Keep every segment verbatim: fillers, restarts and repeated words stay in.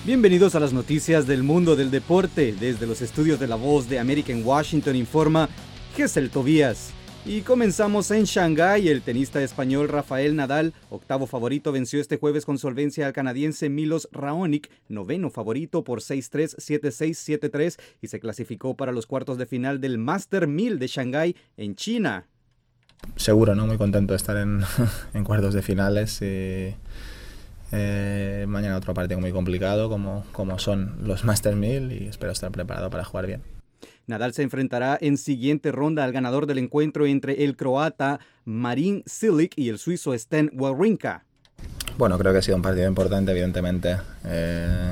Bienvenidos a las noticias del mundo del deporte. Desde los estudios de La Voz de América en Washington informa Gesell Tobías. Y comenzamos en Shanghái. El tenista español Rafael Nadal, octavo favorito, venció este jueves con solvencia al canadiense Milos Raonic, noveno favorito por seis tres, siete seis, siete tres, y se clasificó para los cuartos de final del Master mil de Shanghái en China. Seguro, ¿no? Muy contento de estar en, en cuartos de finales. Y, eh, mañana otro partido muy complicado como, como son los Master mil y espero estar preparado para jugar bien. Nadal se enfrentará en siguiente ronda al ganador del encuentro entre el croata Marin Cilic y el suizo Stan Wawrinka. Bueno, creo que ha sido un partido importante, evidentemente, eh,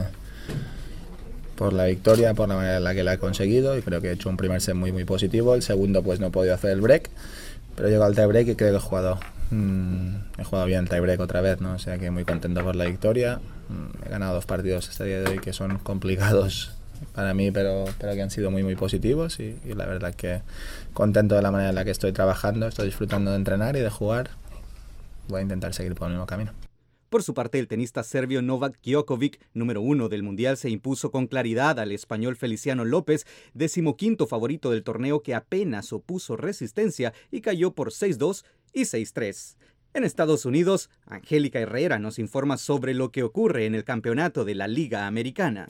por la victoria, por la manera en la que la he conseguido, y creo que he hecho un primer set muy muy positivo. El segundo pues no he podido hacer el break, pero he llegado al tiebreak y creo que he jugado, mmm, he jugado bien el tiebreak otra vez, ¿no? O sea que muy contento por la victoria. Mm, he ganado dos partidos este día de hoy que son complicados para mí, pero, pero que han sido muy muy positivos y, y la verdad que contento de la manera en la que estoy trabajando, estoy disfrutando de entrenar y de jugar. Voy a intentar seguir por el mismo camino. Por su parte, el tenista serbio Novak Djokovic, número uno del mundial, se impuso con claridad al español Feliciano López, decimoquinto favorito del torneo, que apenas opuso resistencia y cayó por seis dos y seis tres. En Estados Unidos, Angélica Herrera nos informa sobre lo que ocurre en el campeonato de la Liga Americana.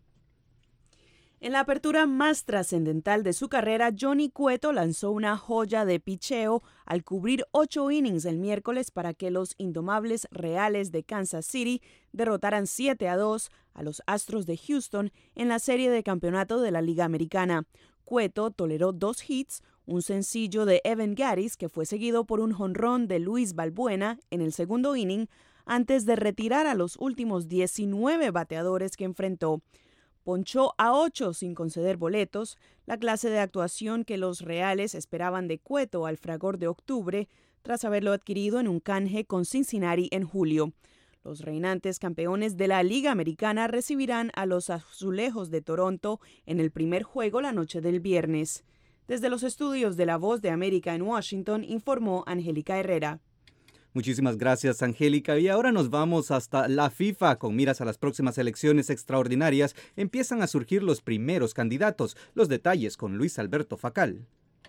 En la apertura más trascendental de su carrera, Johnny Cueto lanzó una joya de picheo al cubrir ocho innings el miércoles para que los indomables Reales de Kansas City derrotaran siete a dos a los Astros de Houston en la serie de campeonato de la Liga Americana. Cueto toleró dos hits, un sencillo de Evan Gattis que fue seguido por un jonrón de Luis Balbuena en el segundo inning, antes de retirar a los últimos diecinueve bateadores que enfrentó. Ponchó a ocho sin conceder boletos, la clase de actuación que los Reales esperaban de Cueto al fragor de octubre, tras haberlo adquirido en un canje con Cincinnati en julio. Los reinantes campeones de la Liga Americana recibirán a los Azulejos de Toronto en el primer juego la noche del viernes. Desde los estudios de La Voz de América en Washington, informó Angélica Herrera. Muchísimas gracias, Angélica. Y ahora nos vamos hasta la FIFA. Con miras a las próximas elecciones extraordinarias, empiezan a surgir los primeros candidatos. Los detalles con Luis Alberto Facal.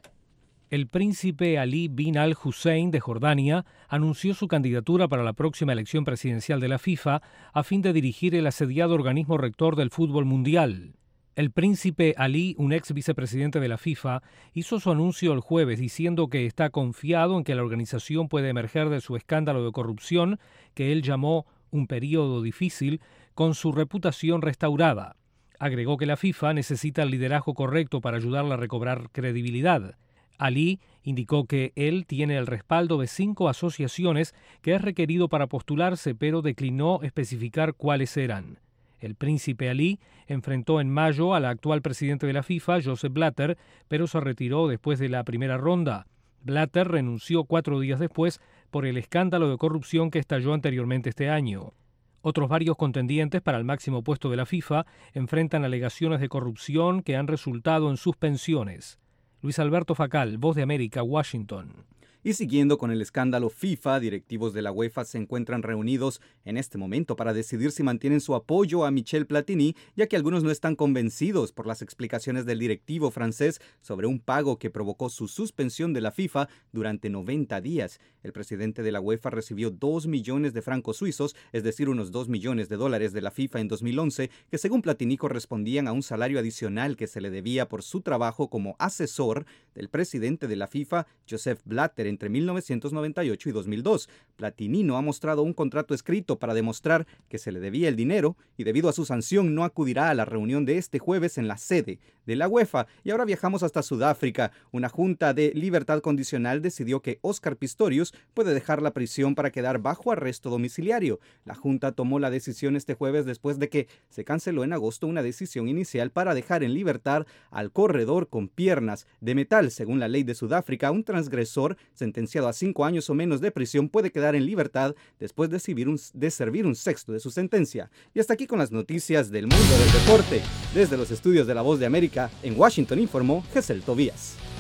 El príncipe Ali bin al-Hussein de Jordania anunció su candidatura para la próxima elección presidencial de la FIFA a fin de dirigir el asediado organismo rector del fútbol mundial. El príncipe Ali, un ex vicepresidente de la FIFA, hizo su anuncio el jueves diciendo que está confiado en que la organización puede emerger de su escándalo de corrupción, que él llamó un periodo difícil, con su reputación restaurada. Agregó que la FIFA necesita el liderazgo correcto para ayudarla a recobrar credibilidad. Ali indicó que él tiene el respaldo de cinco asociaciones que es requerido para postularse, pero declinó especificar cuáles eran. El príncipe Ali enfrentó en mayo al actual presidente de la FIFA, Joseph Blatter, pero se retiró después de la primera ronda. Blatter renunció cuatro días después por el escándalo de corrupción que estalló anteriormente este año. Otros varios contendientes para el máximo puesto de la FIFA enfrentan alegaciones de corrupción que han resultado en suspensiones. Luis Alberto Facal, Voz de América, Washington. Y siguiendo con el escándalo FIFA, directivos de la UEFA se encuentran reunidos en este momento para decidir si mantienen su apoyo a Michel Platini, ya que algunos no están convencidos por las explicaciones del directivo francés sobre un pago que provocó su suspensión de la FIFA durante noventa días. El presidente de la UEFA recibió dos millones de francos suizos, es decir, unos dos millones de dólares de la FIFA en dos mil once, que según Platini correspondían a un salario adicional que se le debía por su trabajo como asesor del presidente de la FIFA, Joseph Blatter, entre mil novecientos noventa y ocho y dos mil dos. Platini no ha mostrado un contrato escrito para demostrar que se le debía el dinero y debido a su sanción no acudirá a la reunión de este jueves en la sede de la UEFA. Y ahora viajamos hasta Sudáfrica. Una junta de libertad condicional decidió que Oscar Pistorius puede dejar la prisión para quedar bajo arresto domiciliario. La junta tomó la decisión este jueves después de que se canceló en agosto una decisión inicial para dejar en libertad al corredor con piernas de metal. Según la ley de Sudáfrica, un transgresor sentenciado a cinco años o menos de prisión puede quedar en libertad después de servir, un, de servir un sexto de su sentencia. Y hasta aquí con las noticias del mundo del deporte. Desde los estudios de La Voz de América, en Washington informó Gesell Tobías.